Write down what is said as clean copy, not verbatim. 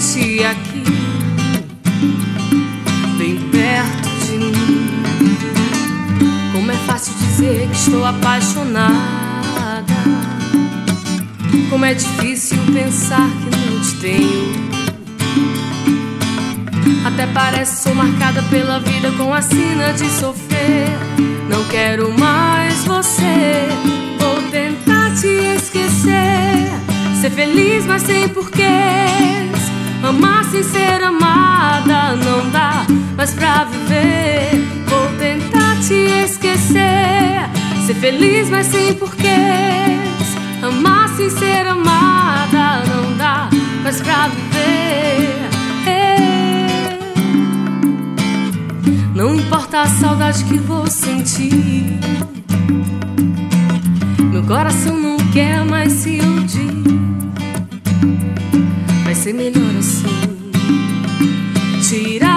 existe aqui, bem perto de mim. Como é fácil dizer que estou apaixonada, como é difícil pensar que não te tenho. Até parece sou marcada pela vida com a sina de sofrer. Não quero mais você, vou tentar te esquecer. Ser feliz, mas sem porquês. Amar sem ser amada não dá mais pra viver. Vou tentar te esquecer. Ser feliz, mas sem porquês. Amar sem ser amada não dá mais pra viver. Não importa a saudade que vou sentir, meu coração não quer mais se iludir. Vai ser melhor assim, tirar